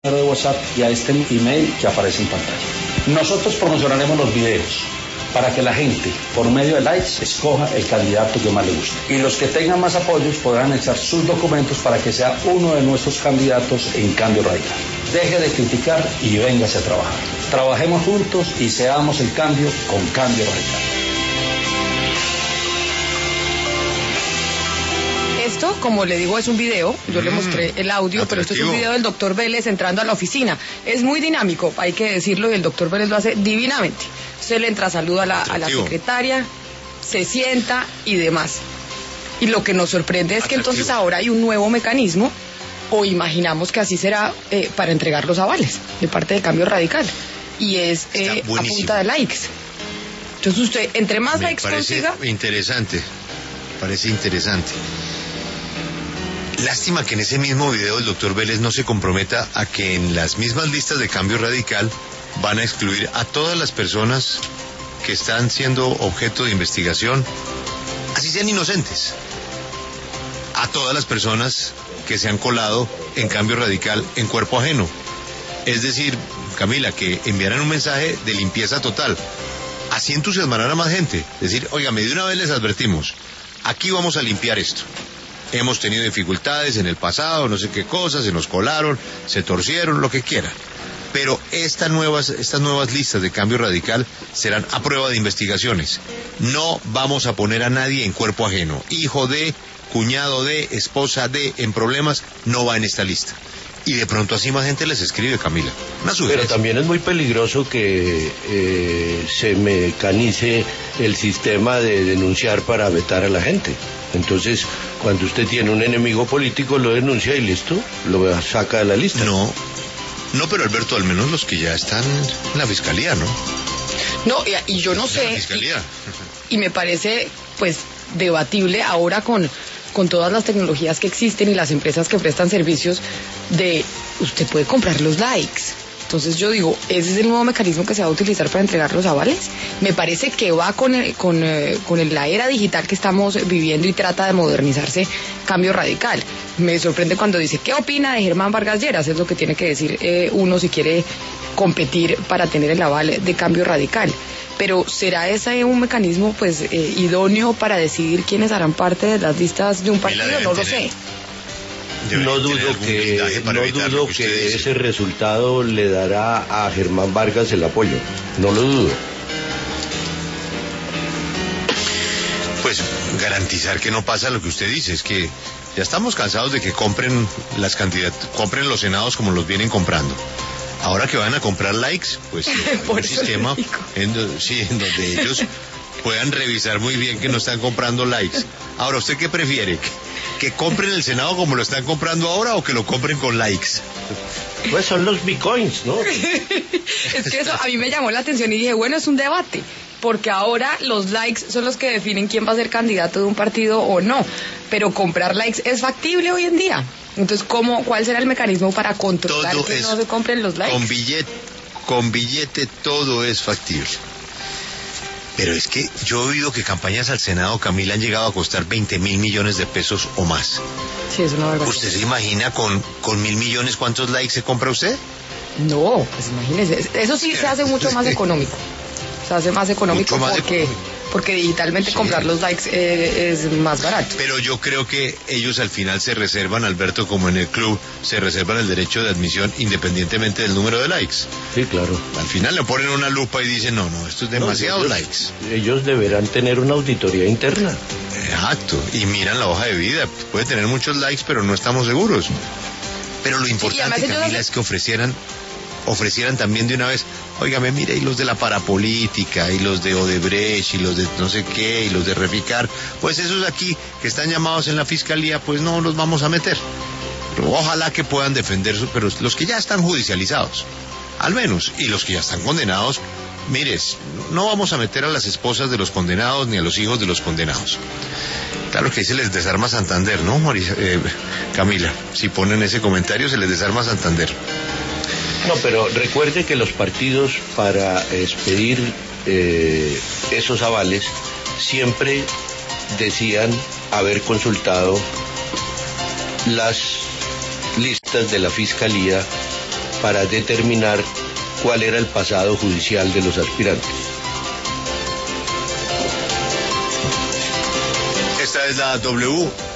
de WhatsApp y a este email que aparece en pantalla. Nosotros promocionaremos los videos para que la gente, por medio de likes, escoja el candidato que más le guste. Y los que tengan más apoyos podrán echar sus documentos para que sea uno de nuestros candidatos en Cambio Radical. Deje de criticar y véngase a trabajar. Trabajemos juntos y seamos el cambio con Cambio Radical. Esto, como le digo, es un video. Yo le mostré el audio, pero esto es un video del doctor Vélez entrando a la oficina. Es muy dinámico, hay que decirlo, y el doctor Vélez lo hace divinamente. Usted le entra, saluda a la secretaria, se sienta y demás. Y lo que nos sorprende es que entonces ahora hay un nuevo mecanismo, o imaginamos que así será, para entregar los avales de parte de Cambio Radical. Y es a punta de likes. Entonces usted, entre más likes consiga... Parece interesante. Lástima que en ese mismo video el doctor Vélez no se comprometa a que en las mismas listas de Cambio Radical van a excluir a todas las personas que están siendo objeto de investigación, así sean inocentes, a todas las personas que se han colado en Cambio Radical en cuerpo ajeno. Es decir, Camila, que enviaran un mensaje de limpieza total. Así entusiasmarán a más gente. Es decir, óigame, de una vez les advertimos, aquí vamos a limpiar esto. Hemos tenido dificultades en el pasado, no sé qué cosas, se nos colaron, se torcieron, lo que quieran. Pero estas nuevas listas de Cambio Radical serán a prueba de investigaciones. No vamos a poner a nadie en cuerpo ajeno. Hijo de, cuñado de, esposa de, en problemas, no va en esta lista. Y de pronto así más gente les escribe, Camila. Pero también es muy peligroso que se mecanice el sistema de denunciar para vetar a la gente. Entonces, cuando usted tiene un enemigo político, lo denuncia y listo, lo saca de la lista. No, pero Alberto, al menos los que ya están en la fiscalía, ¿no? No, y yo no sé, y me parece, pues, debatible ahora con todas las tecnologías que existen y las empresas que prestan servicios, de usted puede comprar los likes. Entonces yo digo, ¿ese es el nuevo mecanismo que se va a utilizar para entregar los avales? Me parece que va con la era digital que estamos viviendo y trata de modernizarse Cambio Radical. Me sorprende cuando dice, ¿qué opina de Germán Vargas Lleras? Es lo que tiene que decir uno si quiere competir para tener el aval de Cambio Radical. Pero ¿será ese un mecanismo pues idóneo para decidir quiénes harán parte de las listas de un partido? No lo sé. No dudo que ese resultado le dará a Germán Vargas el apoyo. No lo dudo. Pues garantizar que no pasa lo que usted dice, es que ya estamos cansados de que compren compren los senados como los vienen comprando. Ahora que van a comprar likes, pues un sistema en donde ellos puedan revisar muy bien que no están comprando likes. Ahora, ¿usted qué prefiere? ¿Que compren el Senado como lo están comprando ahora o que lo compren con likes? Pues son los bitcoins, ¿no? Es que eso a mí me llamó la atención y dije, bueno, es un debate, porque ahora los likes son los que definen quién va a ser candidato de un partido o no, pero comprar likes es factible hoy en día. Entonces, ¿cuál será el mecanismo para controlar que no se compren los likes? Con billete todo es factible. Pero es que yo he oído que campañas al Senado, Camila, han llegado a costar 20.000 millones de pesos o más. Sí, es una verdad. ¿Usted se imagina con 1.000 millones cuántos likes se compra usted? No, pues imagínese. Eso sí se hace mucho más económico. Se hace más económico porque digitalmente comprar los likes es más barato. Pero yo creo que ellos al final se reservan, Alberto, como en el club, se reservan el derecho de admisión independientemente del número de likes. Sí, claro. Al final le ponen una lupa y dicen, no, esto es demasiado likes. Ellos deberán tener una auditoría interna. Exacto, y miran la hoja de vida. Puede tener muchos likes, pero no estamos seguros. Pero lo importante, Camila, es que ofrecieran también de una vez, óigame, mire, y los de la parapolítica, y los de Odebrecht, y los de no sé qué, y los de Reficar, pues esos aquí que están llamados en la fiscalía, pues no los vamos a meter. Pero ojalá que puedan defender, pero los que ya están judicializados, al menos, y los que ya están condenados, mires, no vamos a meter a las esposas de los condenados ni a los hijos de los condenados. Claro que ahí se les desarma Santander, ¿no, Camila? Si ponen ese comentario, se les desarma Santander. No, pero recuerde que los partidos para expedir esos avales siempre decían haber consultado las listas de la Fiscalía para determinar cuál era el pasado judicial de los aspirantes. Esta es la W.